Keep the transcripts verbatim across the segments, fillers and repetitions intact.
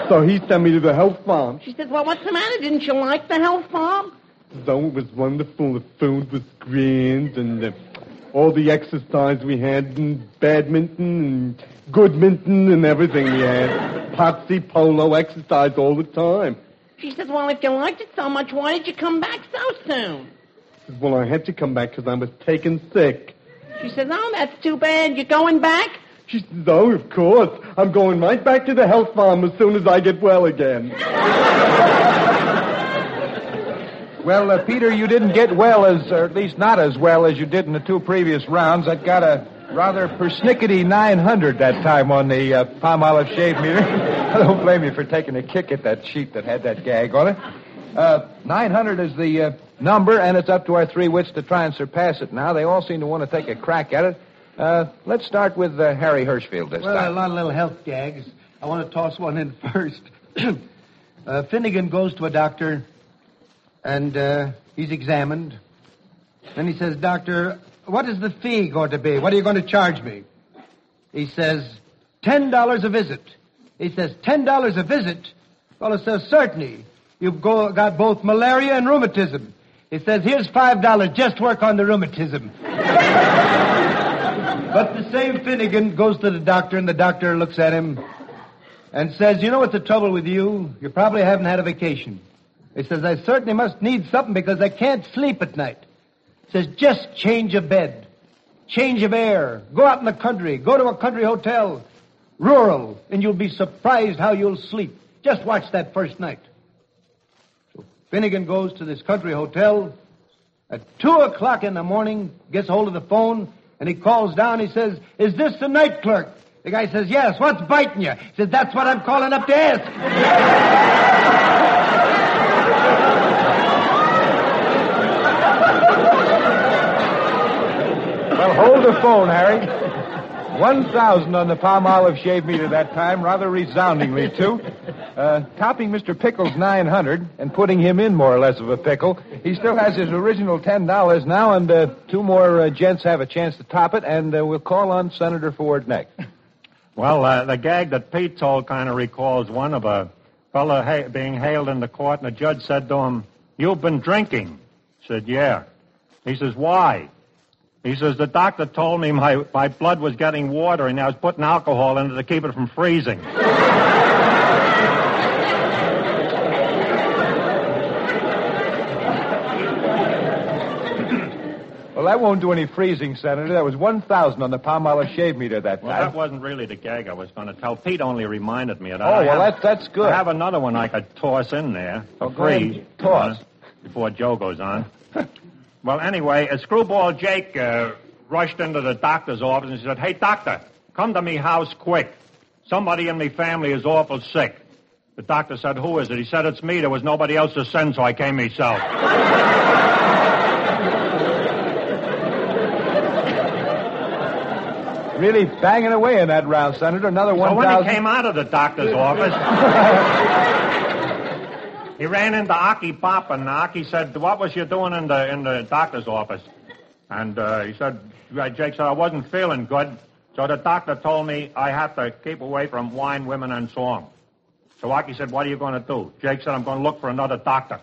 So he sent me to the health farm. She says, well, what's the matter? Didn't you like the health farm? So it was wonderful. The food was grand, and the, all the exercise we had, and badminton, and goodminton, and everything we had. Potsy, polo, exercise all the time. She says, well, if you liked it so much, why did you come back so soon? She says, well, I had to come back because I was taken sick. She says, oh, that's too bad. You're going back? She says, oh, of course. I'm going right back to the health farm as soon as I get well again. Well, uh, Peter, you didn't get well as, or at least not as well as you did in the two previous rounds. I got a rather persnickety nine hundred that time on the uh, Palmolive shave meter. I don't blame you for taking a kick at that sheet that had that gag on it. Uh, nine hundred is the uh, number, and it's up to our three wits to try and surpass it now. They all seem to want to take a crack at it. Uh, let's start with uh, Harry Hirschfield this well, time. Well, a lot of little health gags. I want to toss one in first. uh, Finnegan goes to a doctor, and uh, he's examined. Then he says, Doctor, what is the fee going to be? What are you going to charge me? He says, ten dollars a visit. He says, ten dollars a visit? Well, it says, certainly. You've go, got both malaria and rheumatism. He says, here's five dollars. Just work on the rheumatism. But the same Finnegan goes to the doctor, and the doctor looks at him and says, you know what's the trouble with you? You probably haven't had a vacation. He says, I certainly must need something because I can't sleep at night. He says, just change of bed, change of air, go out in the country, go to a country hotel, rural, and you'll be surprised how you'll sleep. Just watch that first night. So Finnegan goes to this country hotel. At two o'clock in the morning, gets hold of the phone, and he calls down. He says, is this the night clerk? The guy says, yes. What's biting you? He says, that's what I'm calling up to ask. Well, hold the phone, Harry. One thousand on the Palmolive shave meter that time, rather resoundingly, too. Uh, topping Mister Pickle's nine hundred and putting him in more or less of a pickle. He still has his original ten dollars now, and uh, two more uh, gents have a chance to top it, and uh, we'll call on Senator Ford next. Well, uh, the gag that Pete told kind of recalls one of a fellow ha- being hailed in the court, and the judge said to him, you've been drinking. Said, yeah. He says, why? He says, the doctor told me my, my blood was getting watery, and I was putting alcohol in it to keep it from freezing. Well, that won't do any freezing, Senator. That was one thousand on the Palmolive shave meter that Well, time. that wasn't really the gag I was going to tell. Pete only reminded me of that. Oh, I well, have, that's, that's good. I have another one I could toss in there for Oh, go ahead. free. Toss. uh, Before Joe goes on. Well, anyway, a screwball Jake uh, rushed into the doctor's office and said, hey, doctor, come to me house quick. Somebody in me family is awful sick. The doctor said, who is it? He said, it's me. There was nobody else to send, so I came myself. Really banging away in that round, Senator. Another one thousand. So when he came out of the doctor's office, he ran into Aki Papa, and Aki said, what was you doing in the in the doctor's office? And uh, he said, Jake said, I wasn't feeling good. So the doctor told me I have to keep away from wine, women, and song. So Aki said, what are you going to do? Jake said, I'm going to look for another doctor.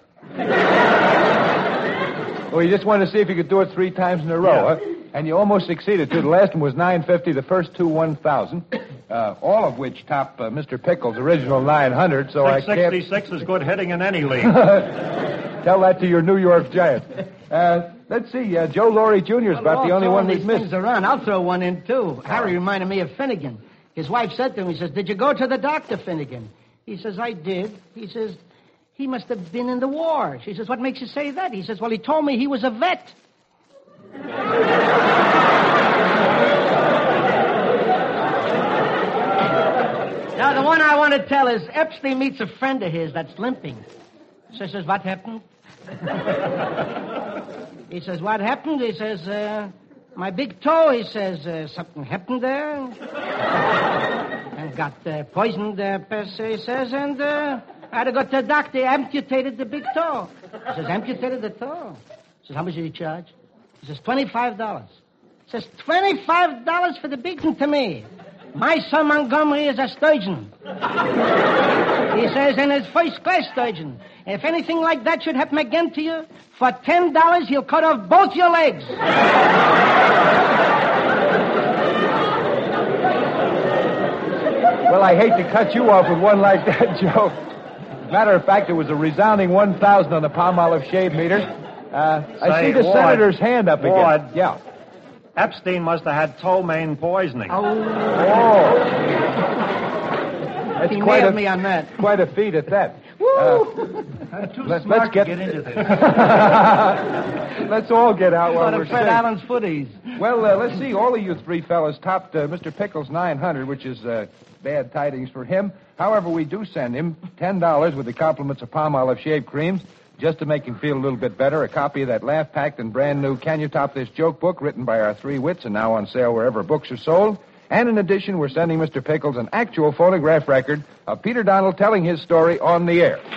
Well, you just wanted to see if you could do it three times in a row, Yeah. huh? And you almost succeeded, too. The last one was nine fifty, the first two one thousand, uh, all of which top uh, Mister Pickle's original nine hundred, so I can't... six sixty-six is good hitting in any league. Tell that to your New York Giants. Uh, let's see, uh, Joe Laurie Junior is about the only one we've missed. Around. I'll throw one in, too. Harry reminded me of Finnegan. His wife said to him, he says, did you go to the doctor, Finnegan? He says, I did. He says, he must have been in the war. She says, what makes you say that? He says, well, he told me he was a vet. Now, the one I want to tell is Epstein meets a friend of his that's limping. So he says, what happened? He says, what happened? He says, uh, my big toe. He says, uh, something happened there. And got uh, poisoned, uh, per se, he says, and uh, I had to go to the doctor. He amputated the big toe. He says, amputated the toe? He says, how much did he charge? He says, twenty-five dollars. He says, twenty-five dollars for the big one to me. My son Montgomery is a sturgeon. He says, and his first-class sturgeon. If anything like that should happen again to you, for ten dollars, he'll cut off both your legs. Well, I hate to cut you off with one like that, Joe. Matter of fact, it was a resounding one thousand on the Palmolive shave meter. Uh, I Say, see the Ward, senator's hand up Ward. again. Yeah. Epstein must have had ptomaine poisoning. Oh. That's He quite nailed a, me on that. quite a feat at that. Woo! Uh, Too Let's- smart let's get- to get into this. Let's all get out while What we're a Fred sick. Allen's footies. Well, uh, let's see. All of you three fellas topped uh, Mister Pickles nine hundred, which is uh, bad tidings for him. However, we do send him ten dollars with the compliments of Palmolive shave creams, just to make him feel a little bit better. A copy of that laugh-packed and brand-new Can You Top This Joke book written by our three wits and now on sale wherever books are sold. And in addition, we're sending Mister Pickles an actual phonograph record of Peter Donald telling his story on the air.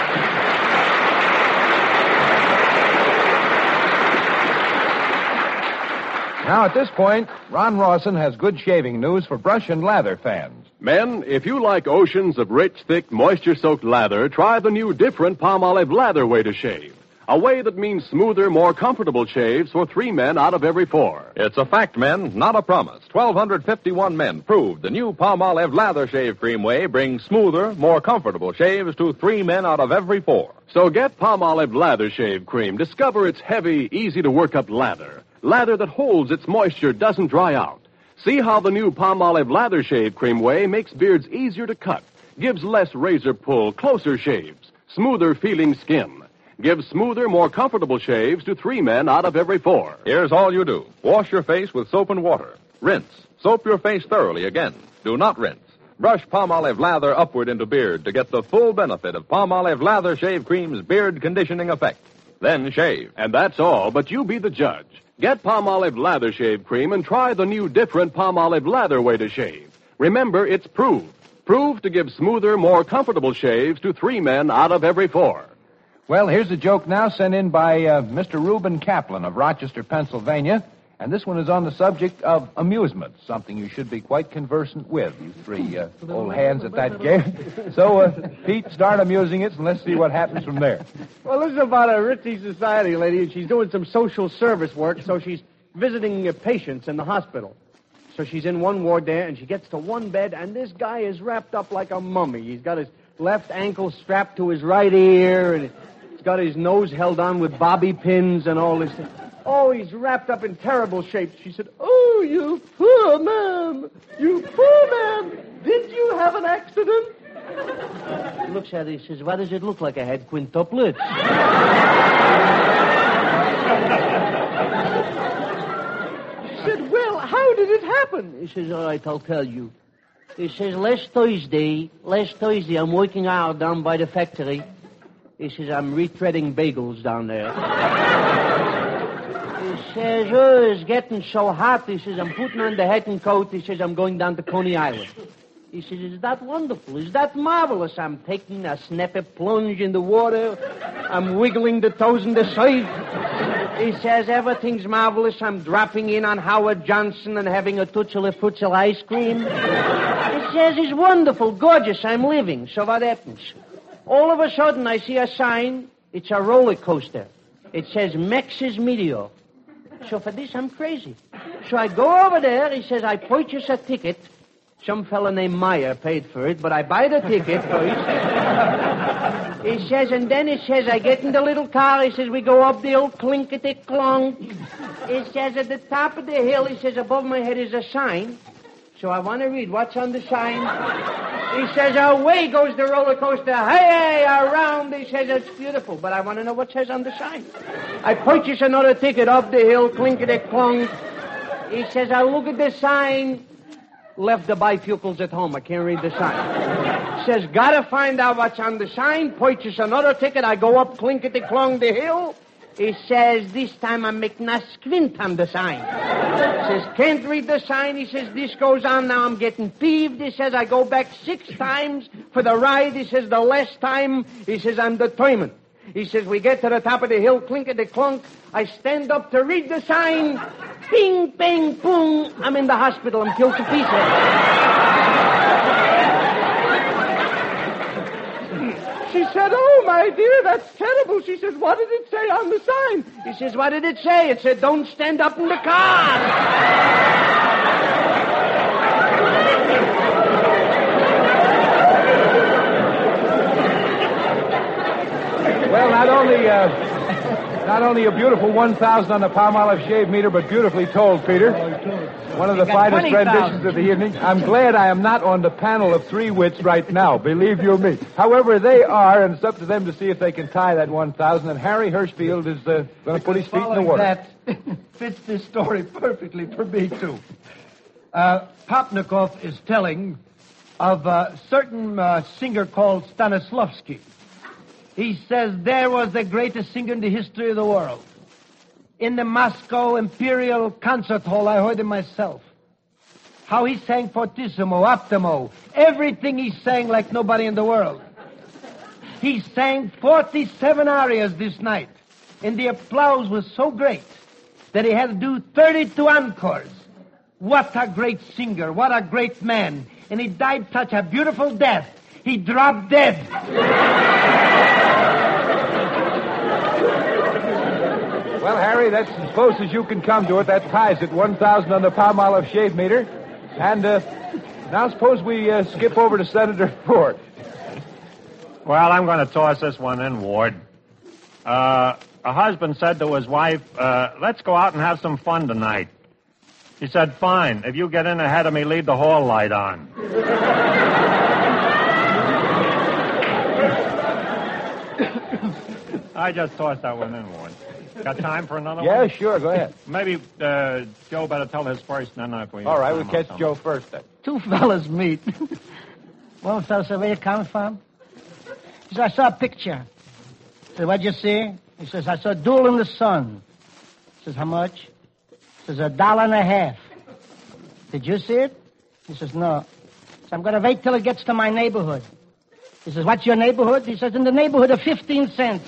Now, at this point, Ron Rawson has good shaving news for brush and lather fans. Men, if you like oceans of rich, thick, moisture-soaked lather, try the new different Palmolive Lather way to shave. A way that means smoother, more comfortable shaves for three men out of every four. It's a fact, men, not a promise. twelve fifty-one men proved the new Palmolive Lather Shave Cream Way brings smoother, more comfortable shaves to three men out of every four. So get Palmolive Lather Shave Cream. Discover its heavy, easy-to-work-up lather. Lather that holds its moisture, doesn't dry out. See how the new Palmolive Lather Shave Cream Way makes beards easier to cut, gives less razor pull, closer shaves, smoother feeling skin, gives smoother, more comfortable shaves to three men out of every four. Here's all you do. Wash your face with soap and water. Rinse. Soap your face thoroughly again. Do not rinse. Brush Palmolive Lather upward into beard to get the full benefit of Palmolive Lather Shave Cream's beard conditioning effect. Then shave. And that's all, but you be the judge. Get Palmolive Lather Shave Cream and try the new different Palmolive Lather way to shave. Remember, it's proved. Proved to give smoother, more comfortable shaves to three men out of every four. Well, here's a joke now sent in by uh, Mister Reuben Kaplan of Rochester, Pennsylvania. And this one is on the subject of amusement, something you should be quite conversant with, you three uh, old hands at that game. So, uh, Pete, start amusing us, and let's see what happens from there. Well, this is about a ritzy society lady, and she's doing some social service work, so she's visiting uh, patients in the hospital. So she's in one ward there, and she gets to one bed, and this guy is wrapped up like a mummy. He's got his left ankle strapped to his right ear, and he's got his nose held on with bobby pins and all this. Oh, he's wrapped up in terrible shape. She said, "Oh, you poor man. You poor man. Did you have an accident?" He looks at it. He says, "Why does it look like I had quintuplets?" She said, "Well, how did it happen?" He says, "All right, I'll tell you." He says, last Thursday, last Thursday, I'm working out down by the factory. He says, I'm retreading bagels down there. He says, oh, it's getting so hot. He says, I'm putting on the hat and coat. He says, I'm going down to Coney Island. He says, is that wonderful? Is that marvelous? I'm taking a snappy plunge in the water. I'm wiggling the toes in the side. He says, everything's marvelous. I'm dropping in on Howard Johnson and having a Tootsie Fruitsel ice cream. He says, it's wonderful, gorgeous. I'm living. So what happens? All of a sudden, I see a sign. It's a roller coaster. It says, Max's Meteor. So for this, I'm crazy. So I go over there. He says, I purchase a ticket. Some fella named Meyer paid for it, but I buy the ticket first. He says, and then he says, I get in the little car. He says, we go up the old clinkety-clonk. He says, at the top of the hill, he says, above my head is a sign. So I want to read what's on the sign. He says, away goes the roller coaster. Hey, around. He says, it's beautiful, but I want to know what says on the sign. I purchase another ticket up the hill, clinkety-clonk. He says, I look at the sign. Left the bifocals at home. I can't read the sign. Says, gotta find out what's on the sign. Purchase another ticket. I go up clinkety-clong the hill. He says, this time I'm making a squint on the sign. Says, can't read the sign. He says, this goes on now. I'm getting peeved. He says, I go back six times for the ride. He says, the last time, he says, I'm determined. He says, we get to the top of the hill, clinkety-clunk. I stand up to read the sign. Bing, bang, boom. I'm in the hospital. I'm killed to pieces. She said, oh, my dear, that's terrible. She says, what did it say on the sign? He says, what did it say? It said, don't stand up in the car. Well, not only uh, not only a beautiful one thousand on the Palmolive shave meter, but beautifully told, Peter. One of the finest renditions of the evening. I'm glad I am not on the panel of three wits right now, believe you me. However, they are, and it's up to them to see if they can tie that one thousand, and Harry Hirschfield is uh, going to put his feet in the water. That fits this story perfectly for me, too. Uh, Popnikov is telling of a certain uh, singer called Stanislavski. He says there was the greatest singer in the history of the world. In the Moscow Imperial Concert Hall, I heard him myself. How he sang fortissimo, optimo, everything he sang like nobody in the world. He sang forty-seven arias this night, and the applause was so great that he had to do thirty-two encores. What a great singer, what a great man. And he died such a beautiful death. He dropped dead. Well, Harry, that's as close as you can come to it. That ties at one thousand on the Palmolive shave meter. And uh, now suppose we uh, skip over to Senator Ford. Well, I'm going to toss this one in, Ward. Uh, a husband said to his wife, uh, let's go out and have some fun tonight. She said, fine. If you get in ahead of me, leave the hall light on. I just tossed that one in, Ward. Got time for another yeah, one? Yeah, sure. Go ahead. Maybe uh, Joe better tell his first, and then if we... All right, we'll catch Joe first, then. Two fellas meet. One fella said, where you coming from? He said, I saw a picture. I said, what'd you see? He says, I saw a Duel in the Sun. He says, how much? He says, a dollar and a half. Did you see it? He says, no. So I'm going to wait till it gets to my neighborhood. He says, what's your neighborhood? He says, in the neighborhood of fifteen cents.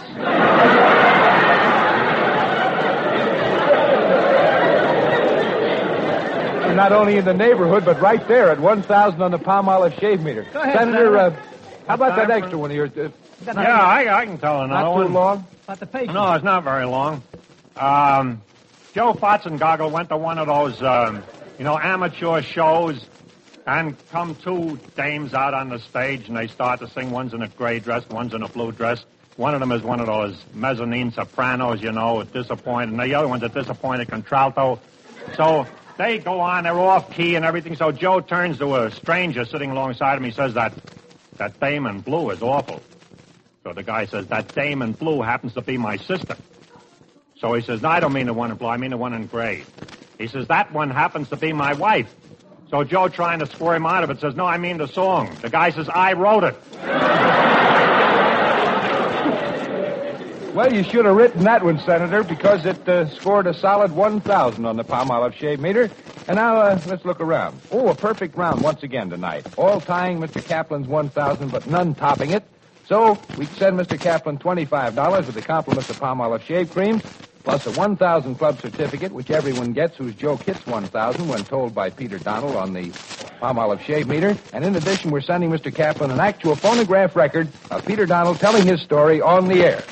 Not only in the neighborhood, but right there at one thousand on the Palmolive shave meter. Go ahead, Senator, Senator. Uh, how about that Time extra for- one of yours? Uh, Yeah, I, I can tell another not one. too long? About the patient. No, it's not very long. Um, Joe Fotzengoggle went to one of those, um, you know, amateur shows, and come two dames out on the stage, and they start to sing. One's in a gray dress, one's in a blue dress. One of them is one of those mezzanine sopranos, you know, disappointed, and the other one's a disappointed contralto. So they go on, they're off key and everything. So Joe turns to a stranger sitting alongside him. He says that that dame in blue is awful. So the guy says, that dame in blue happens to be my sister. So he says, no, I don't mean the one in blue, I mean the one in gray. He says, that one happens to be my wife. So Joe, trying to squirm him out of it, says, no, I mean the song. The guy says, I wrote it. Well, you should have written that one, Senator, because it uh, scored a solid one thousand on the Palmolive shave meter. And now, uh, let's look around. Oh, a perfect round once again tonight. All tying Mister Kaplan's one thousand, but none topping it. So, we send Mister Kaplan twenty-five dollars with the compliments of Palmolive shave cream, plus a one thousand club certificate, which everyone gets whose joke hits one thousand when told by Peter Donald on the Palmolive shave meter. And in addition, we're sending Mister Kaplan an actual phonograph record of Peter Donald telling his story on the air.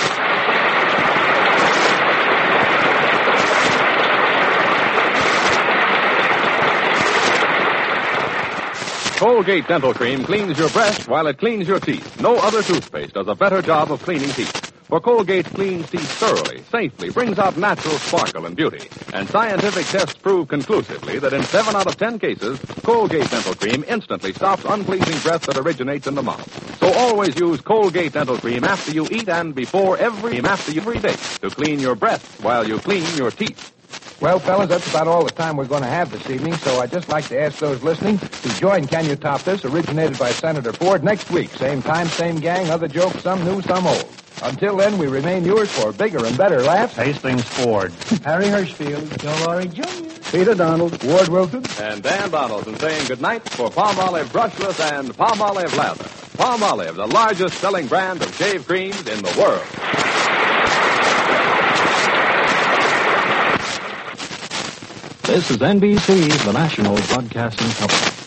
Colgate Dental Cream cleans your breath while it cleans your teeth. No other toothpaste does a better job of cleaning teeth. For Colgate cleans teeth thoroughly, safely, brings out natural sparkle and beauty. And scientific tests prove conclusively that in seven out of ten cases, Colgate Dental Cream instantly stops unpleasing breath that originates in the mouth. So always use Colgate Dental Cream after you eat and before every after every day to clean your breath while you clean your teeth. Well, fellas, that's about all the time we're going to have this evening, so I'd just like to ask those listening to join Can You Top This, originated by Senator Ford, next week. Same time, same gang, other jokes, some new, some old. Until then, we remain yours for bigger and better laughs. Hastings Ford. Harry Hirschfield. Joe Laurie Junior Peter Donald. Ward Wilson. And Dan Donaldson saying goodnight for Palmolive Brushless and Palmolive Lather. Palmolive, the largest selling brand of shave creams in the world. This is N B C, the National Broadcasting Company.